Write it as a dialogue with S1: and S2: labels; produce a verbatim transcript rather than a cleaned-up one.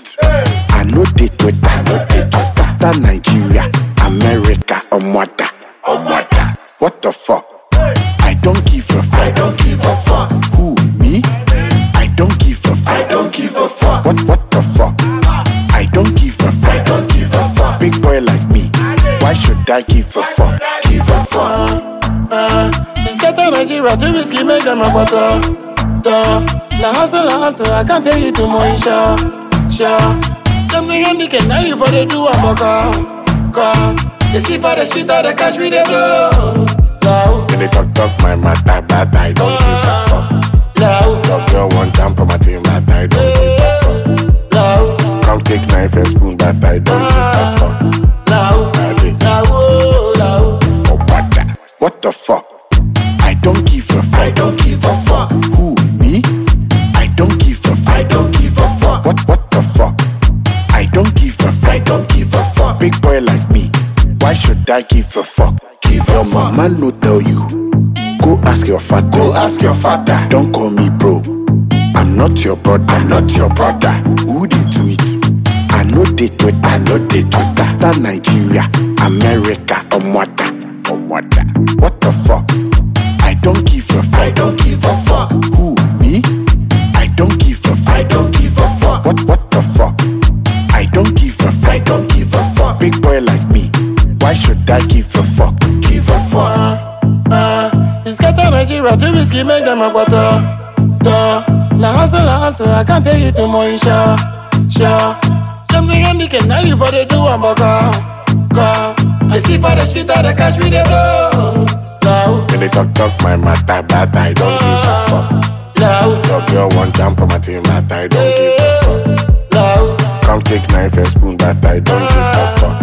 S1: it. I know they with I know they to scatter Nigeria, America, or mother, or mother. What the fuck? I don't give a fuck. I don't give a fuck. Who, me? I don't give a fuck. I don't give a fuck. What, what the fuck? I don't give a fuck. I don't give a fuck. Big boy like me, why should I give a fuck? Give a fuck.
S2: Uh, it's scatter Nigeria, too risky, make them a butter. Duh. La hustle, la hustle, I can't tell you too much, sure, sure. Them niggas they can now you for the do a bucker, come. They sleep on the street or they catch me, they blow. Low.
S1: When they talk, talk my matter, but I don't give a fuck.
S2: Low.
S1: Your girl want jump on my team, but I don't give a fuck.
S2: Low.
S1: Come take knife and spoon, but I don't give a fuck.
S2: Low. Low. Low.
S1: Oh, what the? What the fuck? I don't give a fuck. I don't give a fuck. Who, me? I don't give a fuck. I don't give a fuck. What, what the fuck? I don't give a fuck. I don't give a fuck. Big boy like me, why should I give a fuck? Give your mama no tell you. Go ask your father. Go ask your father. Don't call me bro. I'm not your brother. I'm not your brother. Who they do it? I know they do it. I know they do scatter Nigeria, America, or mother, or mother. What the fuck? I don't give a fuck. I don't give a fuck. Who, me? I don't give a fuck. I don't give a fuck. What, what the fuck? I don't give a fuck. I don't give a fuck. Big boy like me, why should I give a fuck? Give a fuck.
S2: Uh, uh, it's scatter Nigeria, too risky, make them a butter. Duh. La hustle, la hustle, I can't tell you too much, sure, sure. Them niggas they can now you for the do a bucker, come. They sleep on the street or they catch me, they blow. Low.
S1: When they talk, talk my matter, but I don't give a fuck.
S2: Low.
S1: Your girl want jump on my team, but I don't give a fuck.
S2: Low.
S1: Come take knife and spoon, but I don't give a fuck.